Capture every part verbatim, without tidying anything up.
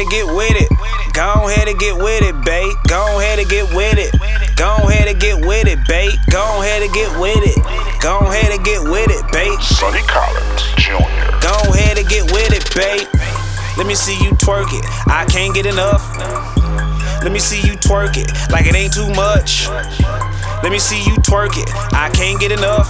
and get with it. Go ahead and get with it, babe. Go ahead and get with it. Go ahead and get with it, babe. Go ahead and get with it. Go ahead and get with it, babe. Sonny Collins Junior Go ahead and get with it, babe. Let me see you twerk it. I can't get enough. Let me see you twerk it like it ain't too much. Let me see you twerk it. I can't get enough.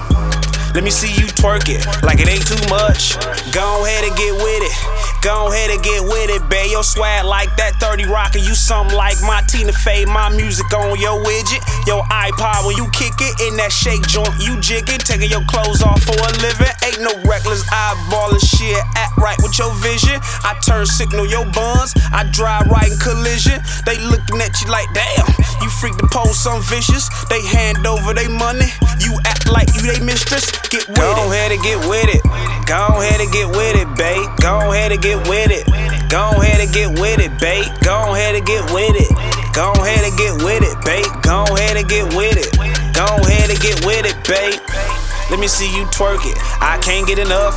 Let me see you twerk it like it ain't too much. Go ahead and get with it. Go ahead and get with it, babe. Your swag like that thirty rocker, you something like my Tina Fey. My music on your widget, your iPod when you kick it in that shake joint, you jigging, taking your clothes off for a living. Ain't no reckless eyeballing shit. Act right with your vision. I turn signal your buns. I drive right in collision. They looking at you like, damn, you freak the pole, some vicious. They hand over they money. You act like you they mistress. Get with Go it. Go ahead and get with it. Go ahead and get with it, babe. Go ahead and get with it. Go ahead and get with it, babe. Go ahead and get with it. Go ahead and get with it, babe. Go ahead and get with it. Go ahead and get with it, babe. Let me see you twerk it. I can't get enough.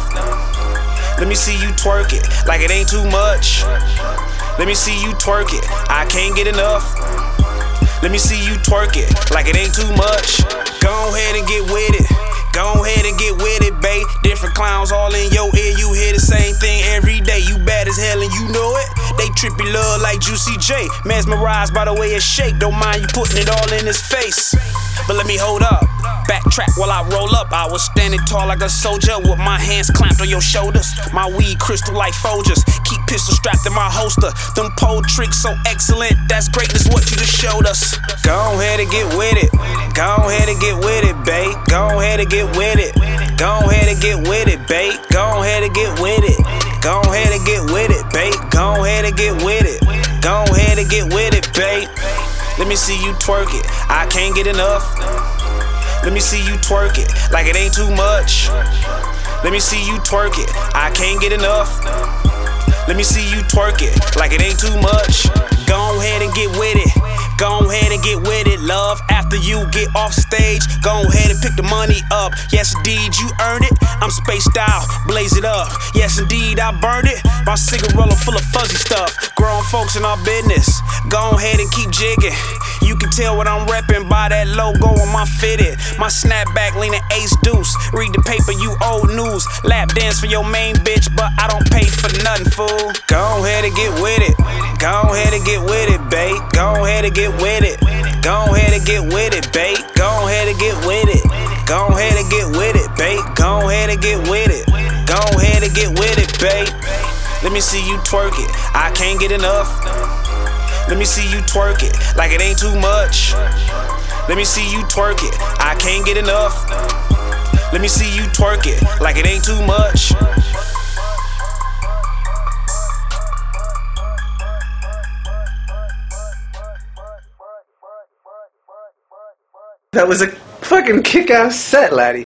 Let me see you twerk it like it ain't too much. Let me see you twerk it. I can't get enough. Let me see you twerk it like it ain't too much. Go ahead and get with it. Go ahead and get with it, babe. Different clowns all in your ear. You hear the same thing every day. You bad as hell and you know it. They trippy love like Juicy J. Mesmerized by the way it shake. Don't mind you putting it all in his face. But let me hold up. Backtrack while I roll up. I was standing tall like a soldier with my hands clamped on your shoulders. My weed crystal like Folgers. Keep pistol strapped in my holster. Them pole tricks so excellent. That's greatness what you just showed us. Go ahead and get with it. Go ahead and get with it, babe. Go ahead and get with it. Go ahead and get with it, babe. Go ahead and get with it. Go ahead and get with it, babe. Go ahead and get with it. Go ahead and get with it, babe. Let me see you twerk it. I can't get enough. Let me see you twerk it like it ain't too much. Let me see you twerk it. I can't get enough. Let me see you twerk it like it ain't too much. Go ahead and get with it. Go ahead and get with it, love. After you get off stage, go ahead and pick the money up. Yes, indeed, you earned it. I'm spaced out, blaze it up. Yes, indeed, I burned it. My cigarette full of fuzzy stuff. Grown folks in our business. Go ahead and keep jigging. You can tell what I'm repping by that logo on my fitted. My snapback leaning ace deuce. Read the paper, you old news. Lap dance for your main bitch, but I don't pay for nothing, fool. Go ahead and get with it. Go ahead and get with it, babe. Go ahead and get with it. Go ahead and get with it, babe. Go ahead and get with it. Go ahead and get with it, babe. Go ahead and get with it. Go ahead and get with it, babe. Let me see you twerk it. I can't get enough. Let me see you twerk it like it ain't too much. Let me see you twerk it. I can't get enough. Let me see you twerk it like it ain't too much. That was a fucking kick-ass set, laddie.